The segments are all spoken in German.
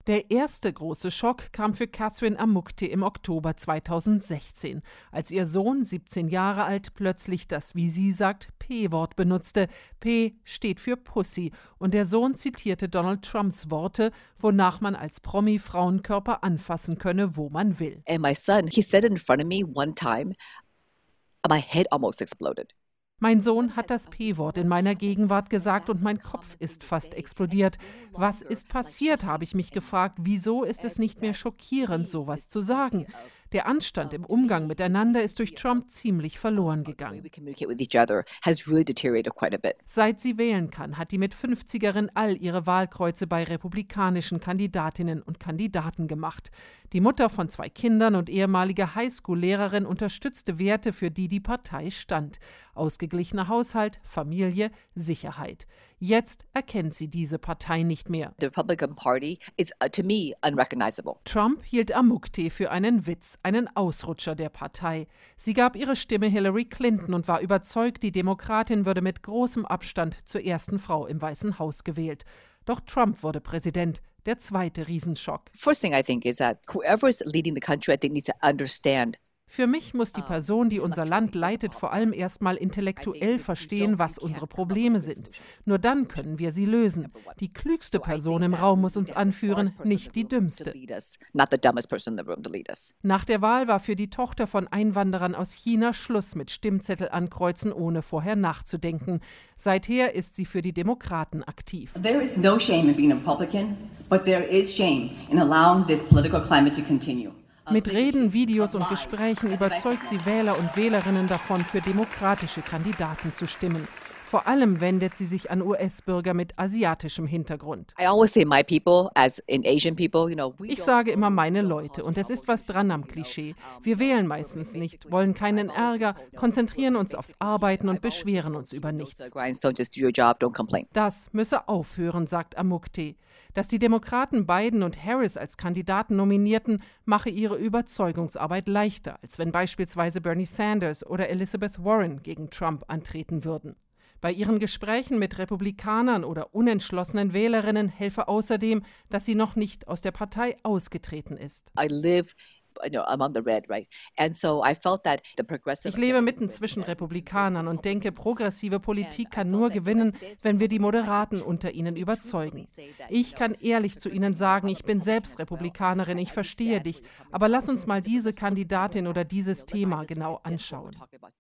Der erste große Schock kam für Catherine Amukte im Oktober 2016, als ihr Sohn, 17 Jahre alt, plötzlich das, wie sie sagt, P-Wort benutzte. P steht für Pussy und der Sohn zitierte Donald Trumps Worte, wonach man als Promi Frauenkörper anfassen könne, wo man will. And my son, he said it in front of me one time, my head almost exploded. Mein Sohn hat das P-Wort in meiner Gegenwart gesagt und mein Kopf ist fast explodiert. Was ist passiert, habe ich mich gefragt. Wieso ist es nicht mehr schockierend, sowas zu sagen? Der Anstand im Umgang miteinander ist durch Trump ziemlich verloren gegangen. Seit sie wählen kann, hat die mit 50erin all ihre Wahlkreuze bei republikanischen Kandidatinnen und Kandidaten gemacht. Die Mutter von 2 Kindern und ehemalige Highschool-Lehrerin unterstützte Werte, für die die Partei stand. Ausgeglichener Haushalt, Familie, Sicherheit. Jetzt erkennt sie diese Partei nicht mehr. The Republican Party is, to me, unrecognizable. Trump hielt Amukte für einen Witz, einen Ausrutscher der Partei. Sie gab ihre Stimme Hillary Clinton und war überzeugt, die Demokratin würde mit großem Abstand zur ersten Frau im Weißen Haus gewählt. Doch Trump wurde Präsident. Der zweite Riesenschock. First thing I think is that whoever is leading the country, I think, needs to understand. Für mich muss die Person, die unser Land leitet, vor allem erstmal intellektuell verstehen, was unsere Probleme sind. Nur dann können wir sie lösen. Die klügste Person im Raum muss uns anführen, nicht die dümmste. Nach der Wahl war für die Tochter von Einwanderern aus China Schluss mit Stimmzettel ankreuzen, ohne vorher nachzudenken. Seither ist sie für die Demokraten aktiv. There is no shame in being a Republican, but there is shame in allowing this political climate to continue. Mit Reden, Videos und Gesprächen überzeugt sie Wähler und Wählerinnen davon, für demokratische Kandidaten zu stimmen. Vor allem wendet sie sich an US-Bürger mit asiatischem Hintergrund. Ich sage immer meine Leute und es ist was dran am Klischee. Wir wählen meistens nicht, wollen keinen Ärger, konzentrieren uns aufs Arbeiten und beschweren uns über nichts. Das müsse aufhören, sagt Amukte. Dass die Demokraten Biden und Harris als Kandidaten nominierten, mache ihre Überzeugungsarbeit leichter, als wenn beispielsweise Bernie Sanders oder Elizabeth Warren gegen Trump antreten würden. Bei ihren Gesprächen mit Republikanern oder unentschlossenen Wählerinnen helfe außerdem, dass sie noch nicht aus der Partei ausgetreten ist. Ich lebe mitten zwischen Republikanern und denke, progressive Politik kann nur gewinnen, wenn wir die Moderaten unter ihnen überzeugen. Ich kann ehrlich zu ihnen sagen, ich bin selbst Republikanerin, ich verstehe dich, aber lass uns mal diese Kandidatin oder dieses Thema genau anschauen.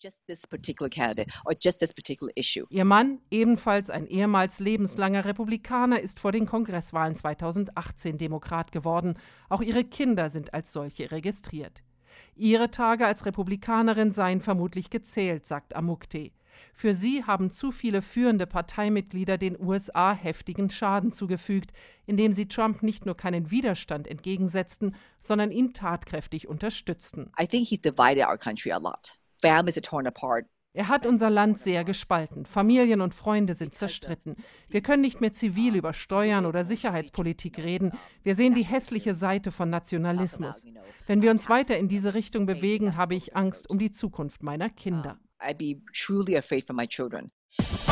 Ihr Mann, ebenfalls ein ehemals lebenslanger Republikaner, ist vor den Kongresswahlen 2018 Demokrat geworden. Auch ihre Kinder sind als solche registriert. Ihre Tage als Republikanerin seien vermutlich gezählt, sagt Amukte. Für sie haben zu viele führende Parteimitglieder den USA heftigen Schaden zugefügt, indem sie Trump nicht nur keinen Widerstand entgegensetzten, sondern ihn tatkräftig unterstützten. I think he's divided our country a lot. Families are torn apart. Er hat unser Land sehr gespalten. Familien und Freunde sind zerstritten. Wir können nicht mehr zivil über Steuern oder Sicherheitspolitik reden. Wir sehen die hässliche Seite von Nationalismus. Wenn wir uns weiter in diese Richtung bewegen, habe ich Angst um die Zukunft meiner Kinder. I'd be truly afraid for my children.